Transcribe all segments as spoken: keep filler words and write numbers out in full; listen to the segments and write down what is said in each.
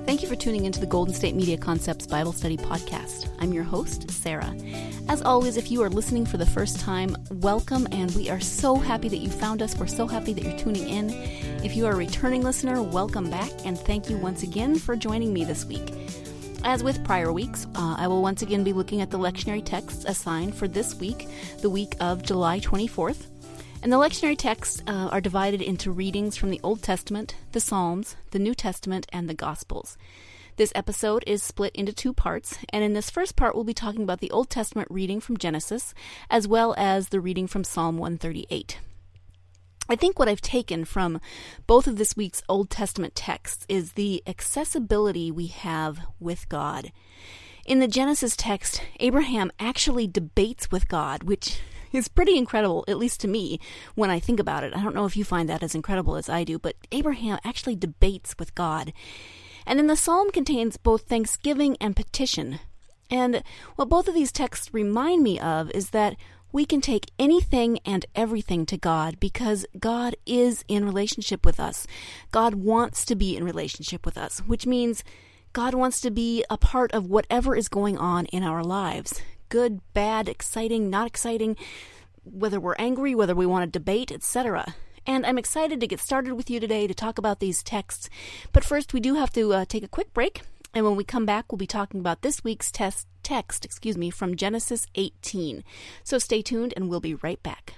Thank you for tuning into the Golden State Media Concepts Bible Study Podcast. I'm your host, Sarah. As always, if you are listening for the first time, welcome, and we are so happy that you found us. We're so happy that you're tuning in. If you are a returning listener, welcome back, and thank you once again for joining me this week. As with prior weeks, uh, I will once again be looking at the lectionary texts assigned for this week, the week of July twenty-fourth. And the lectionary texts uh, are divided into readings from the Old Testament, the Psalms, the New Testament, and the Gospels. This episode is split into two parts, and in this first part we'll be talking about the Old Testament reading from Genesis, as well as the reading from Psalm one thirty-eight. I think what I've taken from both of this week's Old Testament texts is the accessibility we have with God. In the Genesis text, Abraham actually debates with God, which is pretty incredible, at least to me, when I think about it. I don't know if you find that as incredible as I do, but Abraham actually debates with God. And then the psalm contains both thanksgiving and petition. And what both of these texts remind me of is that we can take anything and everything to God because God is in relationship with us. God wants to be in relationship with us, which means God wants to be a part of whatever is going on in our lives. Good, bad, exciting, not exciting, whether we're angry, whether we want to debate, et cetera. And I'm excited to get started with you today to talk about these texts. But first, we do have to uh, take a quick break. And when we come back, we'll be talking about this week's test, text excuse me, from Genesis eighteen. So stay tuned, and we'll be right back.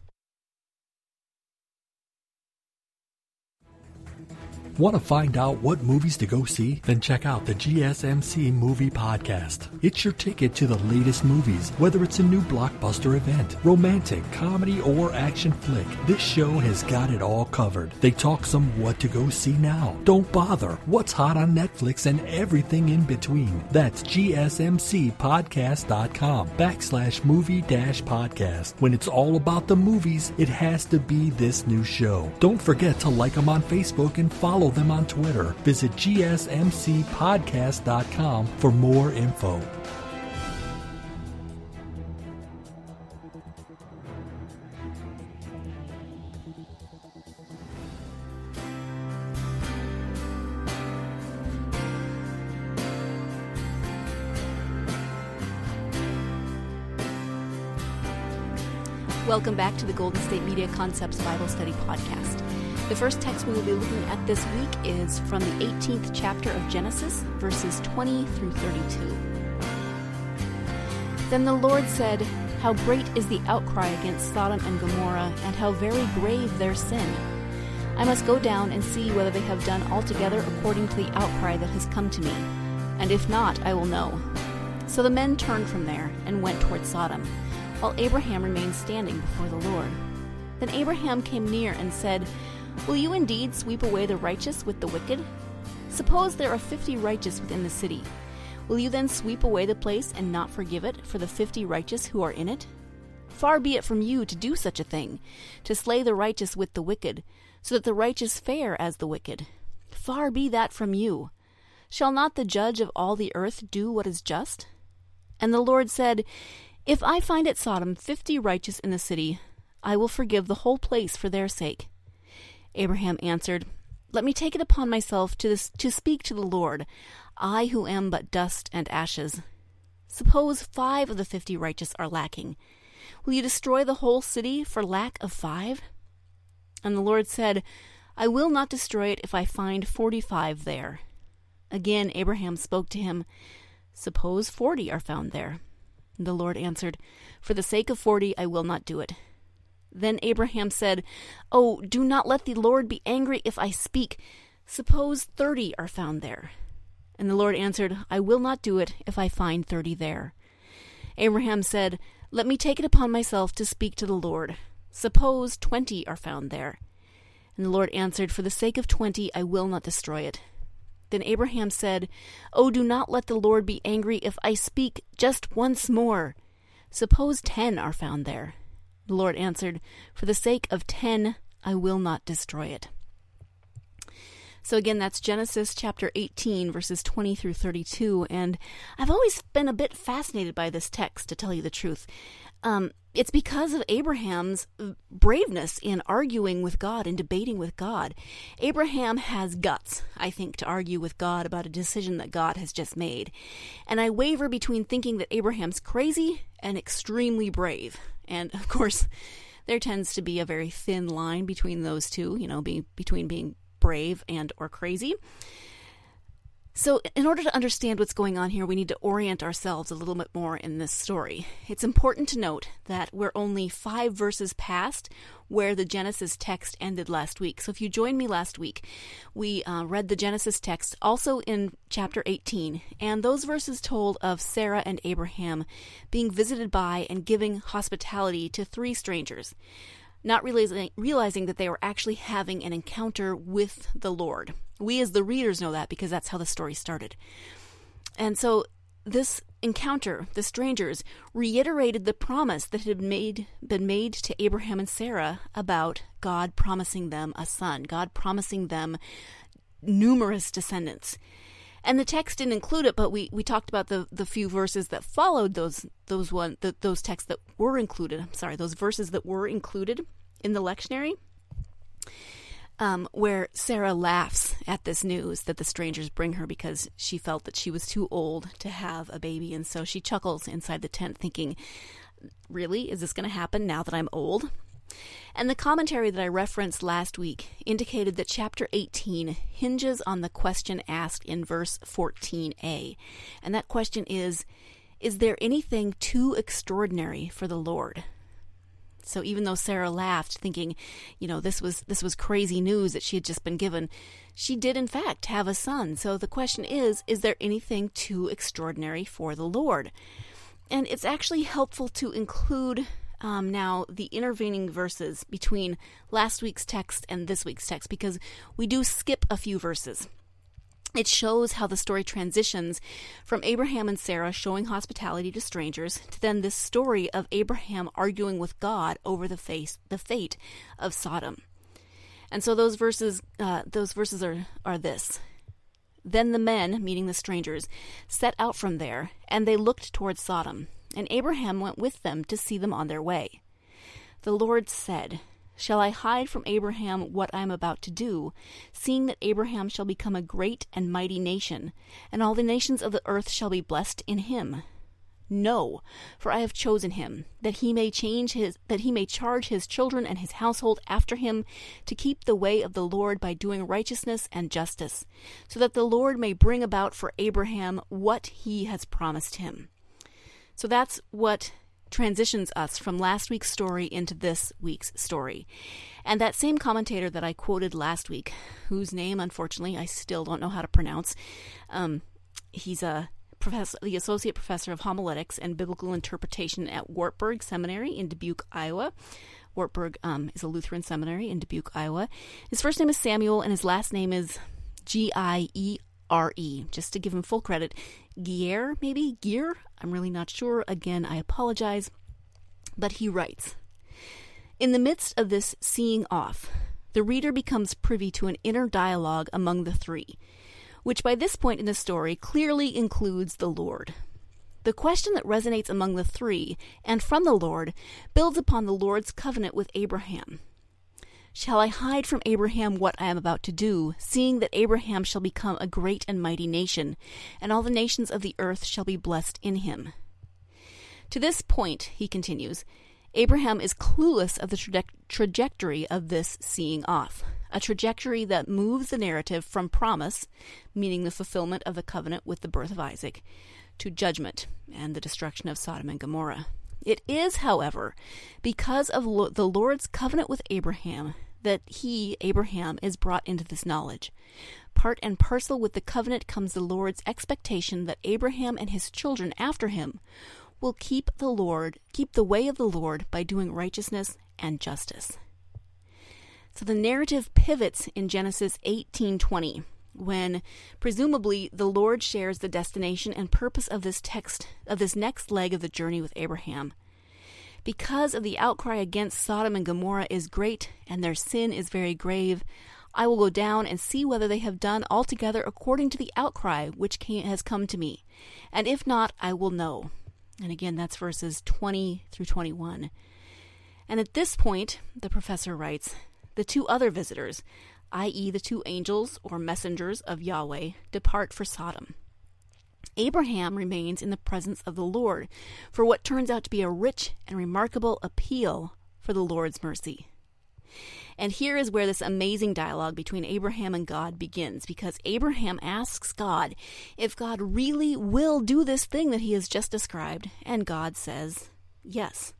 Want to find out what movies to go see? Then check out the G S M C Movie Podcast. It's your ticket to the latest movies, whether it's a new blockbuster event, romantic, comedy, or action flick. This show has got it all covered. They talk some what to go see now. Don't bother. What's hot on Netflix and everything in between. That's gsmcpodcast.com backslash movie dash podcast. When it's all about the movies, it has to be this new show. Don't forget to like them on Facebook and follow them on Twitter. Visit g s m c podcast dot com for more info. Welcome back to the Golden State Media Concepts Bible Study Podcast. The first text we will be looking at this week is from the eighteenth chapter of Genesis, verses twenty through thirty-two. Then the Lord said, "How great is the outcry against Sodom and Gomorrah, and how very grave their sin! I must go down and see whether they have done altogether according to the outcry that has come to me, and if not, I will know." So the men turned from there and went toward Sodom, while Abraham remained standing before the Lord. Then Abraham came near and said, "Will you indeed sweep away the righteous with the wicked? Suppose there are fifty righteous within the city. Will you then sweep away the place and not forgive it for the fifty righteous who are in it? Far be it from you to do such a thing, to slay the righteous with the wicked, so that the righteous fare as the wicked. Far be that from you. Shall not the judge of all the earth do what is just?" And the Lord said, "If I find at Sodom fifty righteous in the city, I will forgive the whole place for their sake." Abraham answered, "Let me take it upon myself to, this, to speak to the Lord, I who am but dust and ashes. Suppose five of the fifty righteous are lacking. Will you destroy the whole city for lack of five?" And the Lord said, "I will not destroy it if I find forty-five there." Again Abraham spoke to him, "Suppose forty are found there." And the Lord answered, "For the sake of forty I will not do it." Then Abraham said, "Oh, do not let the Lord be angry if I speak. Suppose thirty are found there." And the Lord answered, "I will not do it if I find thirty there." Abraham said, "Let me take it upon myself to speak to the Lord. Suppose twenty are found there." And the Lord answered, "For the sake of twenty I will not destroy it." Then Abraham said, "Oh, do not let the Lord be angry if I speak just once more. Suppose ten are found there." The Lord answered, "For the sake of ten, I will not destroy it." So again, that's Genesis chapter eighteen, verses twenty through thirty-two, and I've always been a bit fascinated by this text, to tell you the truth. Um, it's because of Abraham's braveness in arguing with God and debating with God. Abraham has guts, I think, to argue with God about a decision that God has just made. And I waver between thinking that Abraham's crazy and extremely brave. And, of course, there tends to be a very thin line between those two, you know, be, between being brave and or crazy. So in order to understand what's going on here, we need to orient ourselves a little bit more in this story. It's important to note that we're only five verses past where the Genesis text ended last week. So if you joined me last week, we uh, read the Genesis text also in chapter eighteen, and those verses told of Sarah and Abraham being visited by and giving hospitality to three strangers, not realizing, realizing that they were actually having an encounter with the Lord. We as the readers know that because that's how the story started. And so this encounter, the strangers, reiterated the promise that had made, been made to Abraham and Sarah about God promising them a son, God promising them numerous descendants. And the text didn't include it, but we, we talked about the, the few verses that followed those those one the, those texts that were included. I'm sorry, those verses that were included in the lectionary. Um, where Sarah laughs at this news that the strangers bring her because she felt that she was too old to have a baby, and so she chuckles inside the tent thinking, really, is this going to happen now that I'm old? And the commentary that I referenced last week indicated that chapter eighteen hinges on the question asked in verse fourteen a, and that question is, is there anything too extraordinary for the Lord? So even though Sarah laughed, thinking, you know, this was this was crazy news that she had just been given, she did in fact have a son. So the question is, is there anything too extraordinary for the Lord? And it's actually helpful to include um, now the intervening verses between last week's text and this week's text, because we do skip a few verses. It shows how the story transitions from Abraham and Sarah showing hospitality to strangers to then this story of Abraham arguing with God over the face, the fate of Sodom. And so those verses, uh, those verses are, are this. Then the men, meaning the strangers, set out from there, and they looked toward Sodom, and Abraham went with them to see them on their way. The Lord said, shall I hide from Abraham what I am about to do, seeing that Abraham shall become a great and mighty nation, and all the nations of the earth shall be blessed in him? No, for I have chosen him, that he may change his that he may charge his children and his household after him, to keep the way of the Lord by doing righteousness and justice, so that the Lord may bring about for Abraham what he has promised him. So that's what transitions us from last week's story into this week's story. And that same commentator that I quoted last week, whose name, unfortunately, I still don't know how to pronounce, um, he's a professor, the associate professor of homiletics and biblical interpretation at Wartburg Seminary in Dubuque, Iowa. Wartburg um, is a Lutheran seminary in Dubuque, Iowa. His first name is Samuel, and his last name is G I E R E. Just to give him full credit, Gier, maybe? Gier? I'm really not sure. Again, I apologize. But he writes, in the midst of this seeing off, the reader becomes privy to an inner dialogue among the three, which by this point in the story clearly includes the Lord. The question that resonates among the three, and from the Lord, builds upon the Lord's covenant with Abraham. Shall I hide from Abraham what I am about to do, seeing that Abraham shall become a great and mighty nation, and all the nations of the earth shall be blessed in him? To this point, he continues, Abraham is clueless of the traje- trajectory of this seeing off, a trajectory that moves the narrative from promise, meaning the fulfillment of the covenant with the birth of Isaac, to judgment and the destruction of Sodom and Gomorrah. It is, however, because of lo- the Lord's covenant with Abraham that he, Abraham, is brought into this knowledge. Part and parcel with the covenant comes the Lord's expectation that Abraham and his children after him will keep the Lord, keep the way of the Lord by doing righteousness and justice. So the narrative pivots in Genesis eighteen twenty, when presumably the Lord shares the destination and purpose of this text, of this next leg of the journey with Abraham. Because of the outcry against Sodom and Gomorrah is great, and their sin is very grave, I will go down and see whether they have done altogether according to the outcry which came, has come to me, and if not, I will know. And again, that's verses twenty through twenty-one. And at this point, the professor writes, the two other visitors, that is the two angels or messengers of Yahweh, depart for Sodom. Abraham remains in the presence of the Lord for what turns out to be a rich and remarkable appeal for the Lord's mercy. And here is where this amazing dialogue between Abraham and God begins, because Abraham asks God if God really will do this thing that he has just described, and God says yes.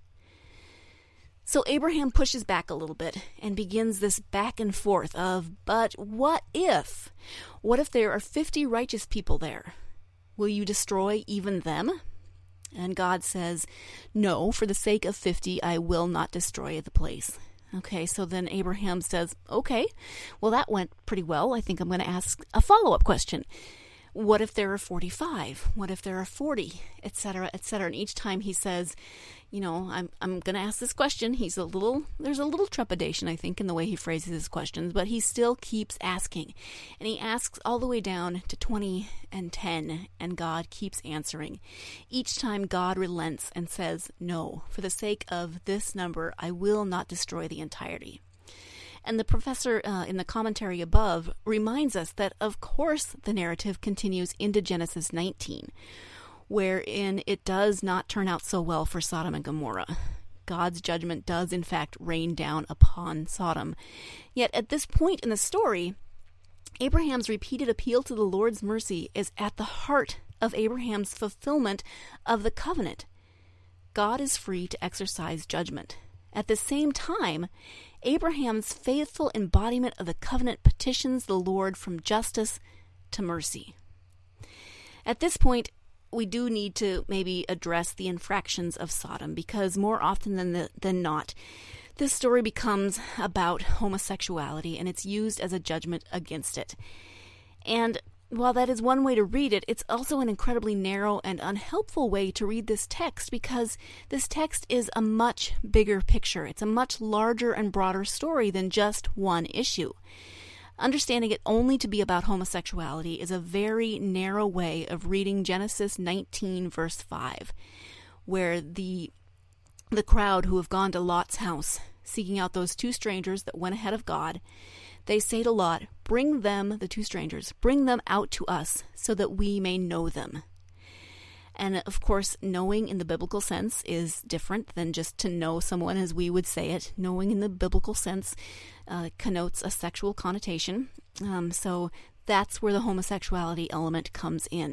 So Abraham pushes back a little bit and begins this back and forth of, but what if? What if there are fifty righteous people there? Will you destroy even them? And God says, no, for the sake of fifty, I will not destroy the place. Okay, so then Abraham says, okay, well, that went pretty well. I think I'm going to ask a follow-up question. What if there are forty-five? What if there are forty? Et cetera, et cetera. And each time he says, you know, I'm I'm going to ask this question. He's a little, there's a little trepidation, I think, in the way he phrases his questions, but he still keeps asking. And he asks all the way down to twenty and ten, and God keeps answering. Each time God relents and says, no, for the sake of this number, I will not destroy the entirety. And the professor uh, in the commentary above reminds us that, of course, the narrative continues into Genesis nineteen, wherein it does not turn out so well for Sodom and Gomorrah. God's judgment does, in fact, rain down upon Sodom. Yet at this point in the story, Abraham's repeated appeal to the Lord's mercy is at the heart of Abraham's fulfillment of the covenant. God is free to exercise judgment. At the same time, Abraham's faithful embodiment of the covenant petitions the Lord from justice to mercy. At this point, we do need to maybe address the infractions of Sodom, because more often than the, than not, this story becomes about homosexuality, and it's used as a judgment against it. And while that is one way to read it, it's also an incredibly narrow and unhelpful way to read this text, because this text is a much bigger picture. It's a much larger and broader story than just one issue. Understanding it only to be about homosexuality is a very narrow way of reading Genesis nineteen, verse five, where the the crowd who have gone to Lot's house, seeking out those two strangers that went ahead of God, they say to Lot, bring them, the two strangers, bring them out to us so that we may know them. And of course, knowing in the biblical sense is different than just to know someone as we would say it. Knowing in the biblical sense uh, connotes a sexual connotation. Um, so that's where the homosexuality element comes in.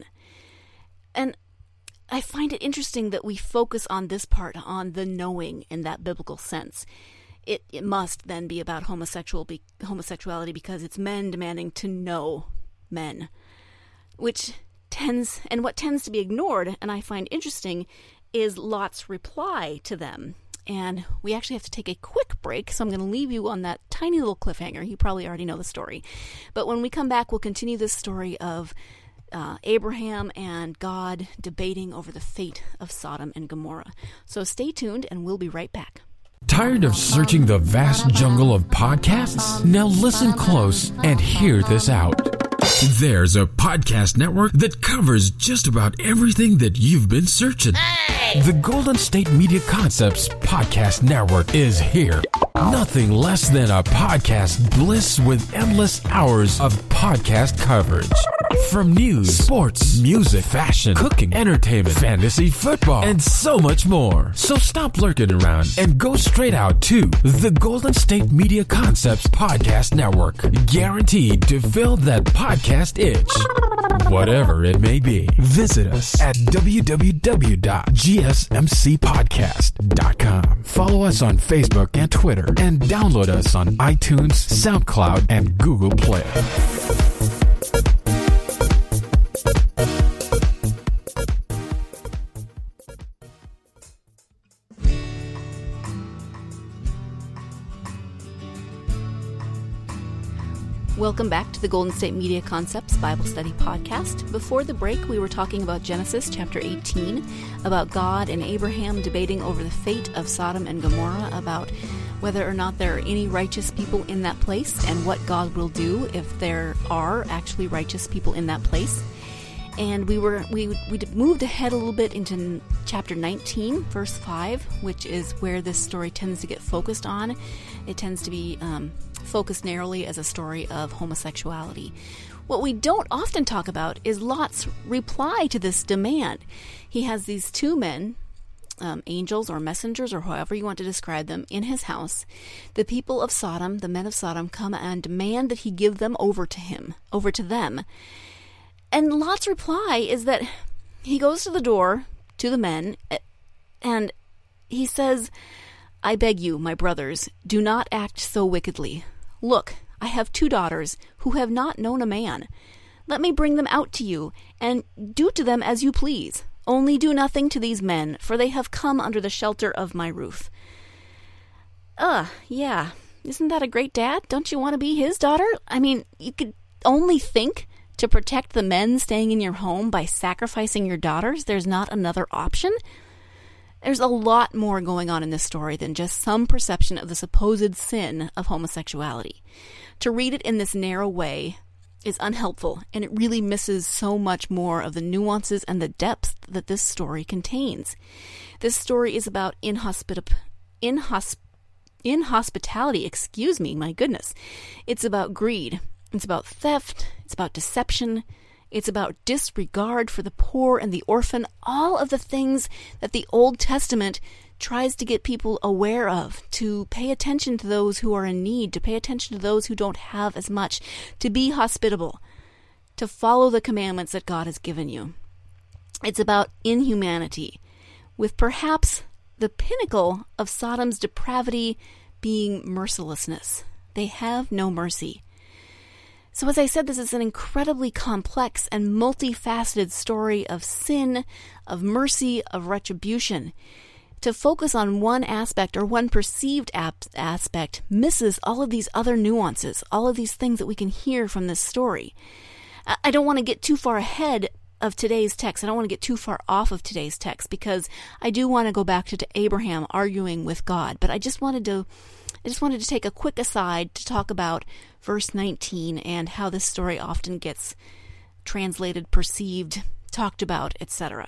And I find it interesting that we focus on this part, on the knowing in that biblical sense. It, it must then be about homosexual be, homosexuality because it's men demanding to know men, which tends, and what tends to be ignored, and I find interesting, is Lot's reply to them. And we actually have to take a quick break, so I'm going to leave you on that tiny little cliffhanger. You probably already know the story. But when we come back, we'll continue this story of uh, Abraham and God debating over the fate of Sodom and Gomorrah. So stay tuned, and we'll be right back. Tired of searching the vast jungle of podcasts? Now listen close and hear this out. There's a podcast network that covers just about everything that you've been searching. Hey! The Golden State Media Concepts Podcast Network is here. Nothing less than a podcast bliss with endless hours of podcast coverage. From news, sports, music, fashion, cooking, entertainment, fantasy, football, and so much more. So stop lurking around and go straight out to the Golden State Media Concepts Podcast Network. Guaranteed to fill that podcast itch. Whatever it may be. Visit us at w w w dot g s m c podcast dot com. Follow us on Facebook and Twitter, and download us on iTunes, SoundCloud, and Google Play. Welcome back to the Golden State Media Concepts Bible Study Podcast. Before the break, we were talking about Genesis chapter eighteen, about God and Abraham debating over the fate of Sodom and Gomorrah, about whether or not there are any righteous people in that place, and what God will do if there are actually righteous people in that place. And we were we we moved ahead a little bit into chapter nineteen, verse five, which is where this story tends to get focused on. It tends to be um, focused narrowly as a story of homosexuality. What we don't often talk about is Lot's reply to this demand. He has these two men, um, angels or messengers or however you want to describe them, in his house. The people of Sodom, the men of Sodom, come and demand that he give them over to him, over to them. And Lot's reply is that he goes to the door to the men and he says, "I beg you, my brothers, do not act so wickedly. Look, I have two daughters who have not known a man. Let me bring them out to you, and do to them as you please. Only do nothing to these men, for they have come under the shelter of my roof." Uh, yeah. Isn't that a great dad? Don't you want to be his daughter? I mean, you could only think to protect the men staying in your home by sacrificing your daughters. There's not another option. There's a lot more going on in this story than just some perception of the supposed sin of homosexuality. To read it in this narrow way is unhelpful, and it really misses so much more of the nuances and the depth that this story contains. This story is about inhospitable, inhosp- inhospitality, excuse me, my goodness. It's about greed. It's about theft, it's about deception, it's about disregard for the poor and the orphan, all of the things that the Old Testament tries to get people aware of, to pay attention to those who are in need, to pay attention to those who don't have as much, to be hospitable, to follow the commandments that God has given you. It's about inhumanity, with perhaps the pinnacle of Sodom's depravity being mercilessness. They have no mercy. So as I said, this is an incredibly complex and multifaceted story of sin, of mercy, of retribution. To focus on one aspect or one perceived ap- aspect misses all of these other nuances, all of these things that we can hear from this story. I, I don't want to get too far ahead of today's text. I don't want to get too far off of today's text because I do want to go back to, to Abraham arguing with God. But I just wanted to I just wanted to take a quick aside to talk about verse nineteen and how this story often gets translated, perceived, talked about, et cetera.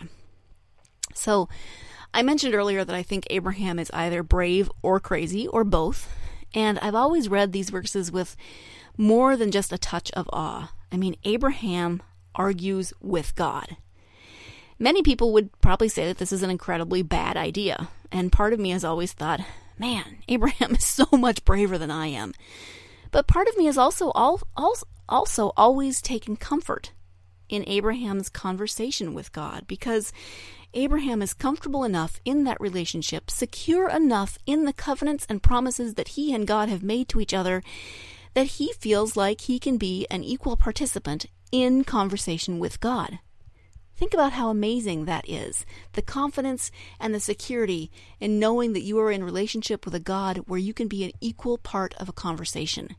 So, I mentioned earlier that I think Abraham is either brave or crazy, or both, and I've always read these verses with more than just a touch of awe. I mean, Abraham argues with God. Many people would probably say that this is an incredibly bad idea, and part of me has always thought, man, Abraham is so much braver than I am. But part of me has also all, also always taken comfort in Abraham's conversation with God, because Abraham is comfortable enough in that relationship, secure enough in the covenants and promises that he and God have made to each other, that he feels like he can be an equal participant in conversation with God. Think about how amazing that is, the confidence and the security in knowing that you are in relationship with a God where you can be an equal part of a conversation.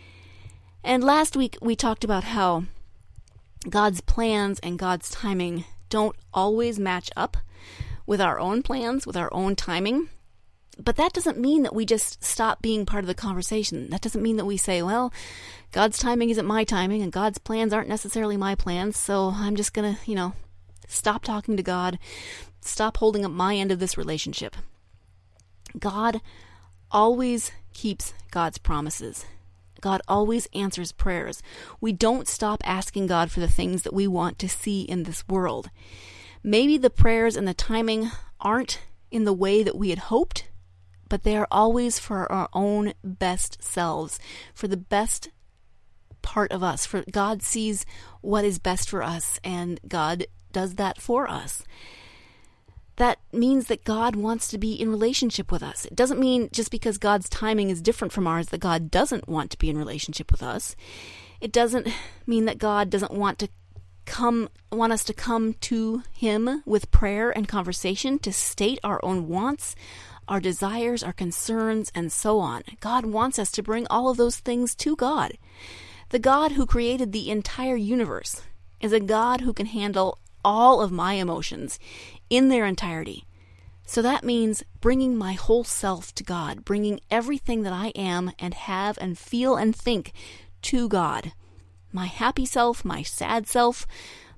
And last week we talked about how God's plans and God's timing don't always match up with our own plans, with our own timing. But that doesn't mean that we just stop being part of the conversation. That doesn't mean that we say, well, God's timing isn't my timing and God's plans aren't necessarily my plans, so I'm just going to, you know, stop talking to God, stop holding up my end of this relationship. God always keeps God's promises. God always answers prayers. We don't stop asking God for the things that we want to see in this world. Maybe the prayers and the timing aren't in the way that we had hoped, but they are always for our own best selves, for the best part of us. For God sees what is best for us, and God does that for us. That means that God wants to be in relationship with us. It doesn't mean just because God's timing is different from ours that God doesn't want to be in relationship with us. It doesn't mean that God doesn't want to come want us to come to him with prayer and conversation to state our own wants, our desires, our concerns, and so on. God wants us to bring all of those things to God. The God who created the entire universe is a God who can handle all of my emotions in their entirety. So that means bringing my whole self to God, bringing everything that I am and have and feel and think to God. My happy self, my sad self,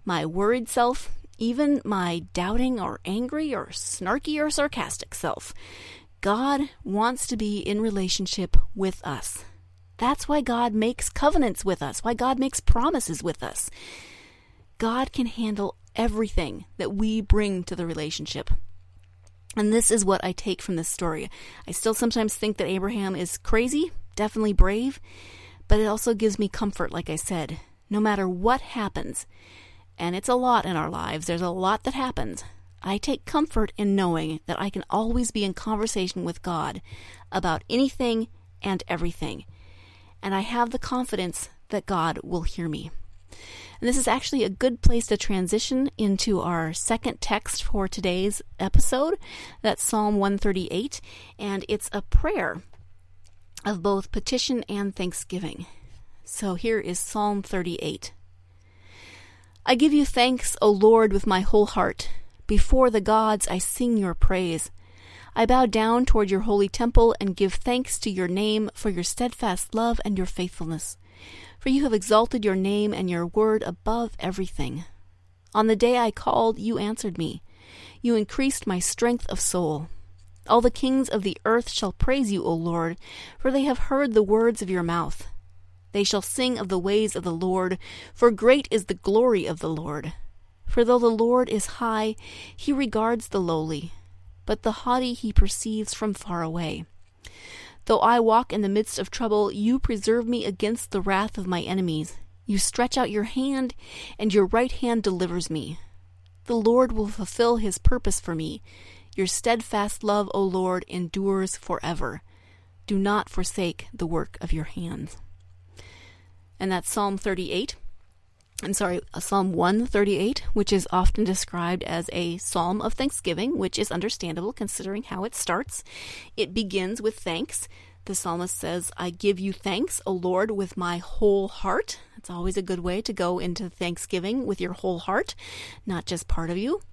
my worried self, even my doubting or angry or snarky or sarcastic self. God wants to be in relationship with us. That's why God makes covenants with us, why God makes promises with us. God can handle everything that we bring to the relationship. And this is what I take from this story. I still sometimes think that Abraham is crazy, definitely brave, but it also gives me comfort, like I said. No matter what happens, and it's a lot in our lives, there's a lot that happens, I take comfort in knowing that I can always be in conversation with God about anything and everything. And I have the confidence that God will hear me. And this is actually a good place to transition into our second text for today's episode. That's Psalm one thirty-eight, and it's a prayer of both petition and thanksgiving. So here is Psalm thirty-eight. I give you thanks, O Lord, with my whole heart. Before the gods I sing your praise. I bow down toward your holy temple and give thanks to your name for your steadfast love and your faithfulness. For you have exalted your name and your word above everything. On the day I called, you answered me. You increased my strength of soul. All the kings of the earth shall praise you, O Lord, for they have heard the words of your mouth. They shall sing of the ways of the Lord, for great is the glory of the Lord. For though the Lord is high, he regards the lowly, but the haughty he perceives from far away. Though I walk in the midst of trouble, you preserve me against the wrath of my enemies. You stretch out your hand, and your right hand delivers me. The Lord will fulfill his purpose for me. Your steadfast love, O Lord, endures forever. Do not forsake the work of your hands. And that's Psalm thirty-eight. I'm sorry, Psalm one thirty-eight, which is often described as a psalm of thanksgiving, which is understandable considering how it starts. It begins with thanks. The psalmist says, I give you thanks, O Lord, with my whole heart. It's always a good way to go into Thanksgiving with your whole heart, not just part of you.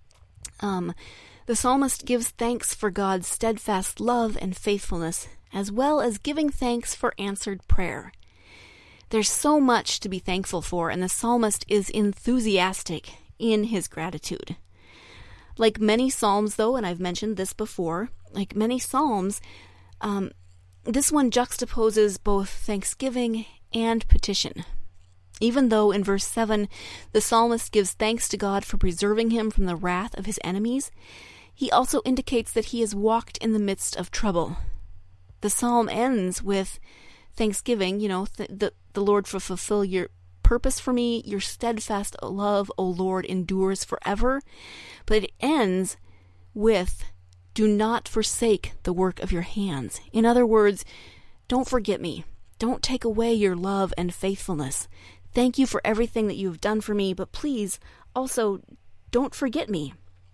Um, the psalmist gives thanks for God's steadfast love and faithfulness, as well as giving thanks for answered prayer. There's so much to be thankful for, and the psalmist is enthusiastic in his gratitude. Like many psalms, though, and I've mentioned this before, like many psalms, um, this one juxtaposes both thanksgiving and petition. Even though in verse seven, the psalmist gives thanks to God for preserving him from the wrath of his enemies, he also indicates that he has walked in the midst of trouble. The psalm ends with thanksgiving, you know, th- the, the Lord for fulfill your purpose for me, your steadfast love, O Lord, endures forever. But it ends with, do not forsake the work of your hands. In other words, don't forget me. Don't take away your love and faithfulness. Thank you for everything that you have done for me, but please also don't forget me.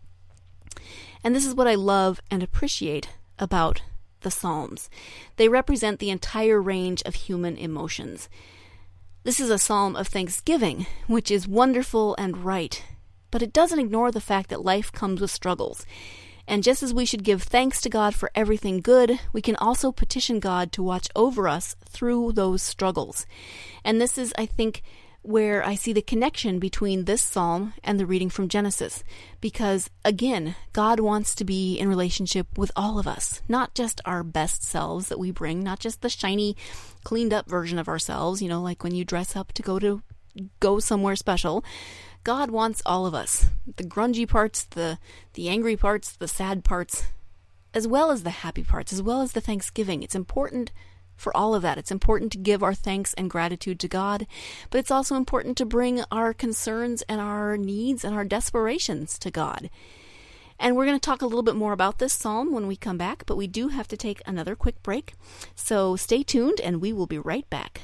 And this is what I love and appreciate about the Psalms. They represent the entire range of human emotions. This is a psalm of thanksgiving, which is wonderful and right, but it doesn't ignore the fact that life comes with struggles. And just as we should give thanks to God for everything good, we can also petition God to watch over us through those struggles. And this is, I think, where I see the connection between this psalm and the reading from Genesis. Because, again, God wants to be in relationship with all of us, not just our best selves that we bring, not just the shiny, cleaned up version of ourselves, you know, like when you dress up to go to go somewhere special. God wants all of us, the grungy parts, the the angry parts, the sad parts, as well as the happy parts, as well as the thanksgiving. It's important for all of that. It's important to give our thanks and gratitude to God, but it's also important to bring our concerns and our needs and our desperations to God. And we're going to talk a little bit more about this psalm when we come back, but we do have to take another quick break. So stay tuned and we will be right back.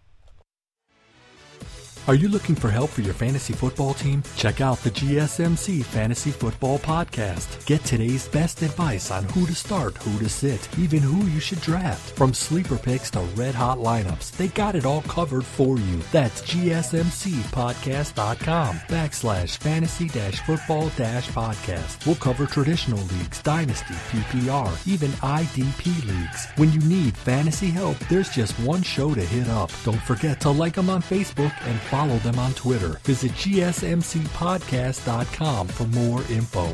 Are you looking for help for your fantasy football team? Check out the G S M C Fantasy Football Podcast. Get today's best advice on who to start, who to sit, even who you should draft. From sleeper picks to red-hot lineups, they got it all covered for you. That's gsmcpodcast.com backslash fantasy dash football dash podcast. We'll cover traditional leagues, dynasty, P P R, even I D P leagues. When you need fantasy help, there's just one show to hit up. Don't forget to like them on Facebook and follow follow them on Twitter. Visit G S M C podcast dot com for more info.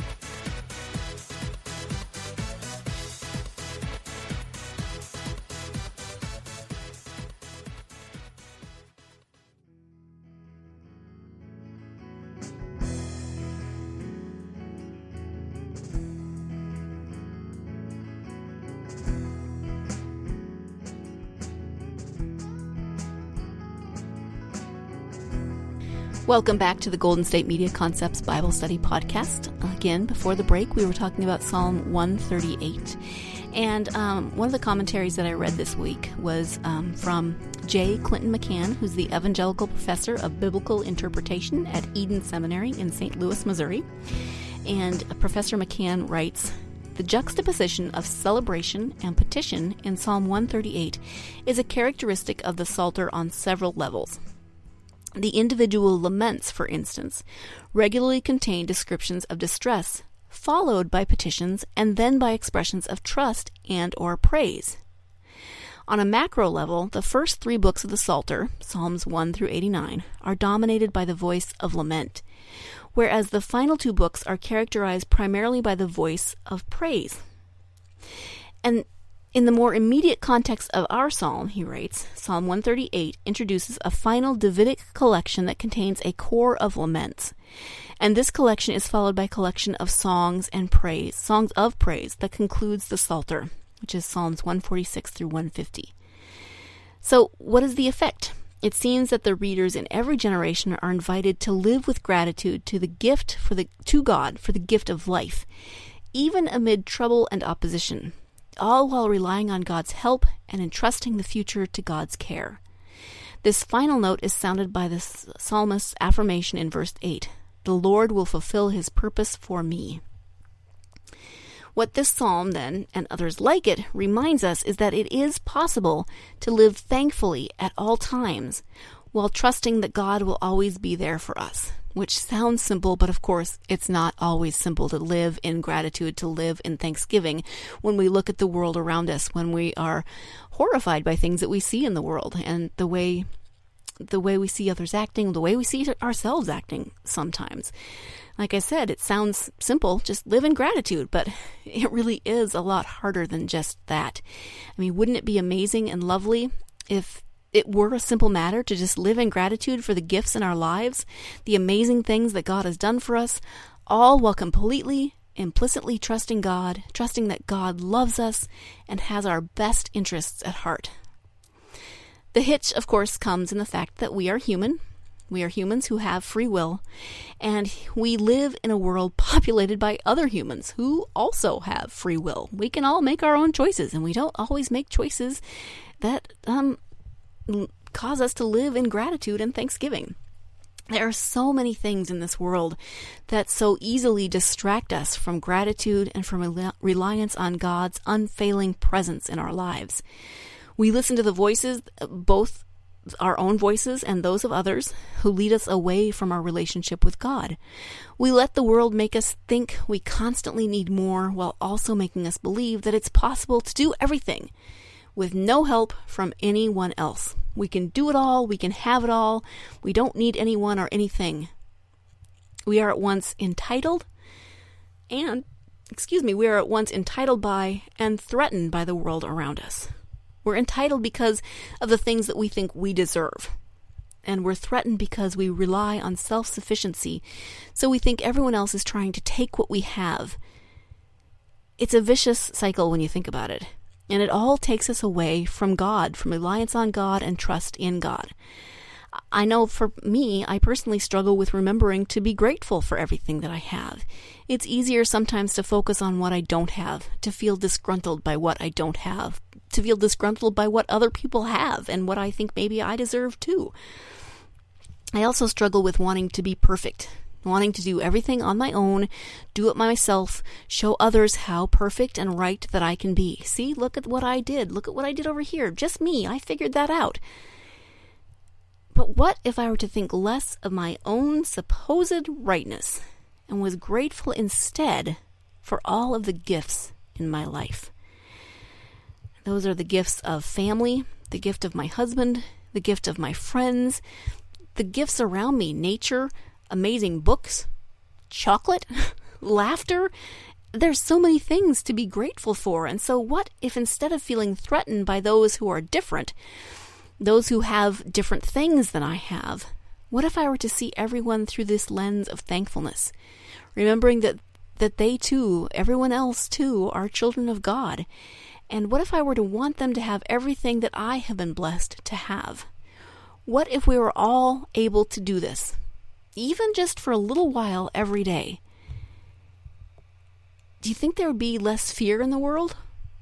Welcome back to the Golden State Media Concepts Bible Study Podcast. Again, before the break, we were talking about Psalm one thirty-eight. And um, one of the commentaries that I read this week was um, from J. Clinton McCann, who's the Evangelical Professor of Biblical Interpretation at Eden Seminary in Saint Louis, Missouri. And Professor McCann writes, "The juxtaposition of celebration and petition in Psalm one thirty-eight is a characteristic of the Psalter on several levels. The individual laments, for instance, regularly contain descriptions of distress, followed by petitions and then by expressions of trust and or praise. On a macro level, the first three books of the Psalter, Psalms one through eighty-nine, are dominated by the voice of lament, whereas the final two books are characterized primarily by the voice of praise. And in the more immediate context of our psalm," he writes, "Psalm one thirty-eight introduces a final Davidic collection that contains a core of laments. And this collection is followed by a collection of songs and praise, songs of praise that concludes the Psalter, which is Psalms one forty-six through one fifty. So what is the effect? It seems that the readers in every generation are invited to live with gratitude to the gift for the to God for the gift of life, even amid trouble and opposition, all while relying on God's help and entrusting the future to God's care. This final note is sounded by the psalmist's affirmation in verse eight, 'The Lord will fulfill his purpose for me.' What this psalm, then, and others like it, reminds us is that it is possible to live thankfully at all times, while trusting that God will always be there for us. Which sounds simple, but of course, it's not always simple to live in gratitude, to live in thanksgiving when we look at the world around us, when we are horrified by things that we see in the world and the way the way we see others acting, the way we see ourselves acting sometimes. Like I said, it sounds simple, just live in gratitude, but it really is a lot harder than just that. I mean, wouldn't it be amazing and lovely if it were a simple matter to just live in gratitude for the gifts in our lives, the amazing things that God has done for us, all while completely, implicitly trusting God, trusting that God loves us and has our best interests at heart. The hitch, of course, comes in the fact that we are human. We are humans who have free will, and we live in a world populated by other humans who also have free will. We can all make our own choices, and we don't always make choices that um. cause us to live in gratitude and thanksgiving. There are so many things in this world that so easily distract us from gratitude and from rel- reliance on God's unfailing presence in our lives. We listen to the voices, both our own voices and those of others, who lead us away from our relationship with God. We let the world make us think we constantly need more, while also making us believe that it's possible to do everything with no help from anyone else. We can do it all, we can have it all, we don't need anyone or anything. We are at once entitled and, excuse me, we are at once entitled by and threatened by the world around us. We're entitled because of the things that we think we deserve. And we're threatened because we rely on self-sufficiency, so we think everyone else is trying to take what we have. It's a vicious cycle when you think about it. And it all takes us away from God, from reliance on God and trust in God. I know for me, I personally struggle with remembering to be grateful for everything that I have. It's easier sometimes to focus on what I don't have, to feel disgruntled by what I don't have, to feel disgruntled by what other people have and what I think maybe I deserve too. I also struggle with wanting to be perfect, wanting to do everything on my own, do it myself, show others how perfect and right that I can be. See, look at what I did. Look at what I did over here. Just me. I figured that out. But what if I were to think less of my own supposed rightness and was grateful instead for all of the gifts in my life? Those are the gifts of family, the gift of my husband, the gift of my friends, the gifts around me, nature, amazing books, chocolate, laughter. There's so many things to be grateful for. And so what if instead of feeling threatened by those who are different, those who have different things than I have, what if I were to see everyone through this lens of thankfulness, remembering that, that they too, everyone else too, are children of God? And what if I were to want them to have everything that I have been blessed to have? What if we were all able to do this, even just for a little while every day? Do you think there would be less fear in the world?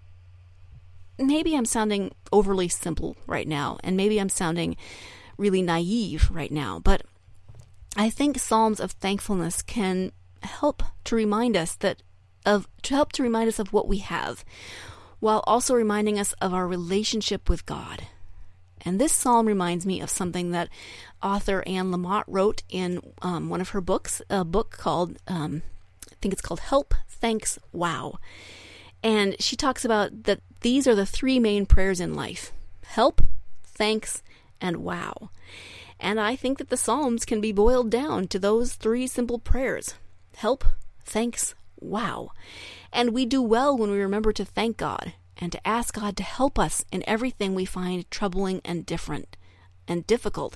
Maybe I'm sounding overly simple right now, and maybe I'm sounding really naive right now, but I think Psalms of thankfulness can help to remind us that of to help to remind us of what we have, while also reminding us of our relationship with God. And this psalm reminds me of something that author Anne Lamott wrote in um, one of her books, a book called, um, I think it's called Help, Thanks, Wow. And she talks about that these are the three main prayers in life: help, thanks, and wow. And I think that the Psalms can be boiled down to those three simple prayers: help, thanks, wow. And we do well when we remember to thank God and to ask God to help us in everything we find troubling and different and difficult.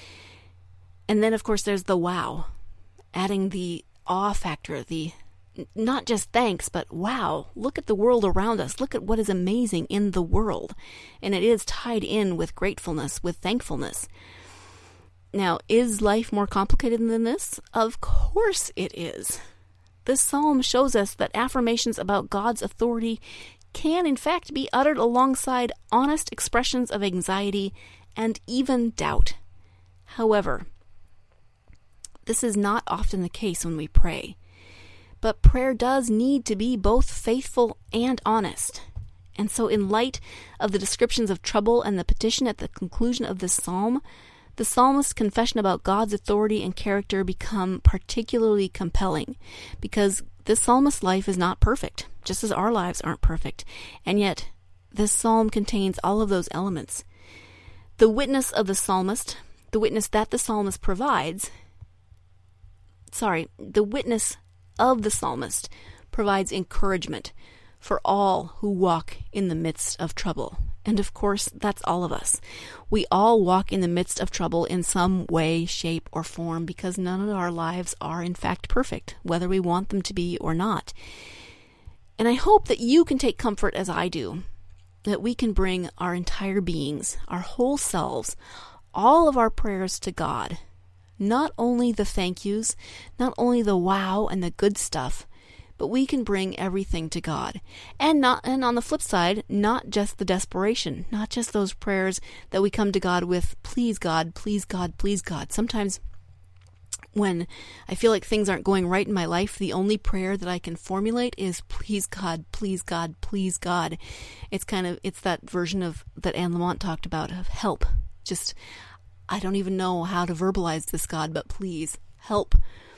And then, of course, there's the wow, adding the awe factor, the not just thanks, but wow, look at the world around us. Look at what is amazing in the world. And it is tied in with gratefulness, with thankfulness. Now, is life more complicated than this? Of course it is. This psalm shows us that affirmations about God's authority can, in fact, be uttered alongside honest expressions of anxiety and even doubt. However, this is not often the case when we pray. But prayer does need to be both faithful and honest. And so in light of the descriptions of trouble and the petition at the conclusion of this psalm, the psalmist's confession about God's authority and character become particularly compelling, because this psalmist's life is not perfect, just as our lives aren't perfect. And yet, this psalm contains all of those elements. The witness of the psalmist, the witness that the psalmist provides, sorry, the witness of the psalmist provides encouragement for all who walk in the midst of trouble. And of course, that's all of us. We all walk in the midst of trouble in some way, shape, or form, because none of our lives are in fact perfect, whether we want them to be or not. And I hope that you can take comfort as I do, that we can bring our entire beings, our whole selves, all of our prayers to God. Not only the thank yous, not only the wow and the good stuff, but we can bring everything to God. And not and on the flip side, not just the desperation, not just those prayers that we come to God with, please God, please God, please God. Sometimes when I feel like things aren't going right in my life, the only prayer that I can formulate is please God, please God, please God. It's kind of, it's that version of that Anne Lamott talked about of help. Just, I don't even know how to verbalize this, God, but please help.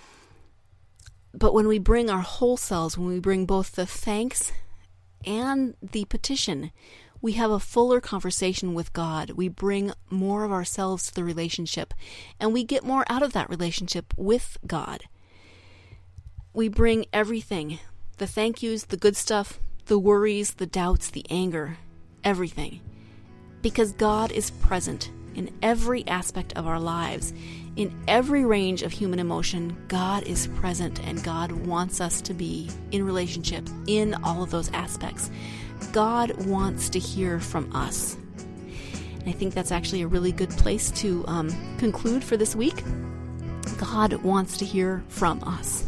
But when we bring our whole selves, when we bring both the thanks and the petition, we have a fuller conversation with God. We bring more of ourselves to the relationship, and we get more out of that relationship with God. We bring everything, the thank yous, the good stuff, the worries, the doubts, the anger, everything. Because God is present in every aspect of our lives. In every range of human emotion, God is present, and God wants us to be in relationship in all of those aspects. God wants to hear from us. And I think that's actually a really good place to um, conclude for this week. God wants to hear from us.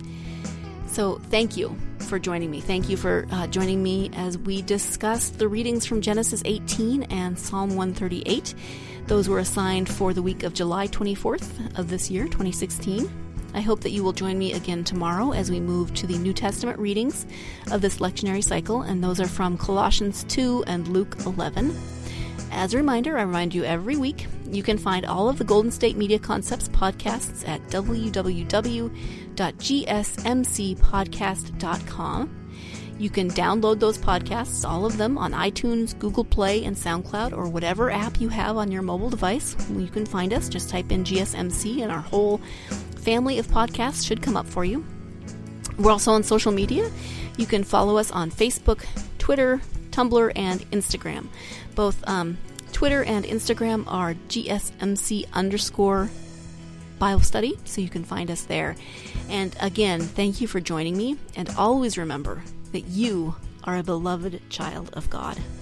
So thank you for joining me. Thank you for uh, joining me as we discuss the readings from Genesis eighteen and Psalm one thirty-eight. Those were assigned for the week of July twenty-fourth of this year, twenty sixteen. I hope that you will join me again tomorrow as we move to the New Testament readings of this lectionary cycle, and those are from Colossians two and Luke eleven. As a reminder, I remind you every week, you can find all of the Golden State Media Concepts podcasts at w w w dot g s m c podcast dot com. You can download those podcasts, all of them, on iTunes, Google Play, and SoundCloud, or whatever app you have on your mobile device. You can find us. Just type in G S M C, and our whole family of podcasts should come up for you. We're also on social media. You can follow us on Facebook, Twitter, Tumblr, and Instagram. Both um, Twitter and Instagram are G S M C underscore Bible study, so you can find us there. And again, thank you for joining me, and always remember that you are a beloved child of God.